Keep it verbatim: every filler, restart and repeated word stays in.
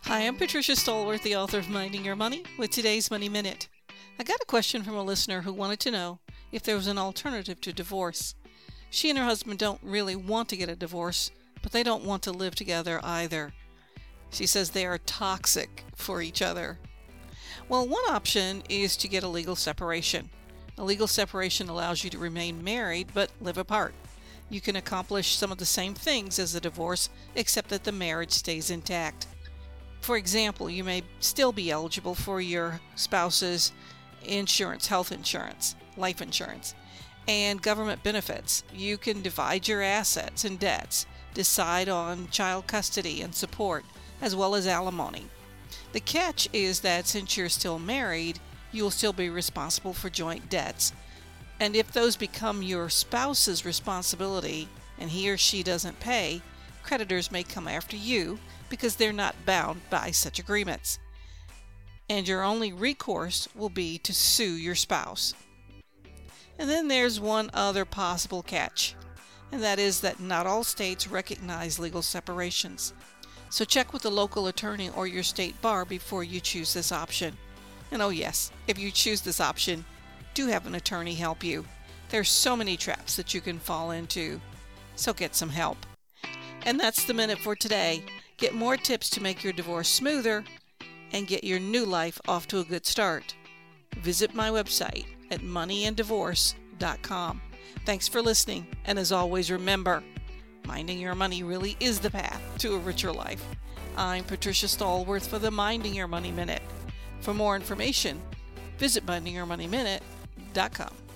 Hi, I'm Patricia Stallworth, the author of Minding Your Money, with today's Money Minute. I got a question from a listener who wanted to know if there was an alternative to divorce. She and her husband don't really want to get a divorce, but they don't want to live together either. She says they are toxic for each other. Well, one option is to get a legal separation. A legal separation allows you to remain married but live apart. You can accomplish some of the same things as a divorce, except that the marriage stays intact. For example, you may still be eligible for your spouse's insurance, health insurance, life insurance, and government benefits. You can divide your assets and debts, decide on child custody and support, as well as alimony. The catch is that since you're still married, you will still be responsible for joint debts. And if those become your spouse's responsibility and he or she doesn't pay, creditors may come after you because they're not bound by such agreements. And your only recourse will be to sue your spouse. And then there's one other possible catch, and that is that not all states recognize legal separations. So check with the local attorney or your state bar before you choose this option. And oh yes, if you choose this option, do have an attorney help you. There's so many traps that you can fall into, so get some help. And that's the minute for today. Get more tips to make your divorce smoother and get your new life off to a good start. Visit my website at money and divorce dot com. Thanks for listening, and as always, remember, minding your money really is the path to a richer life. I'm Patricia Stallworth for the Minding Your Money Minute. For more information, visit minding your money minute dot com.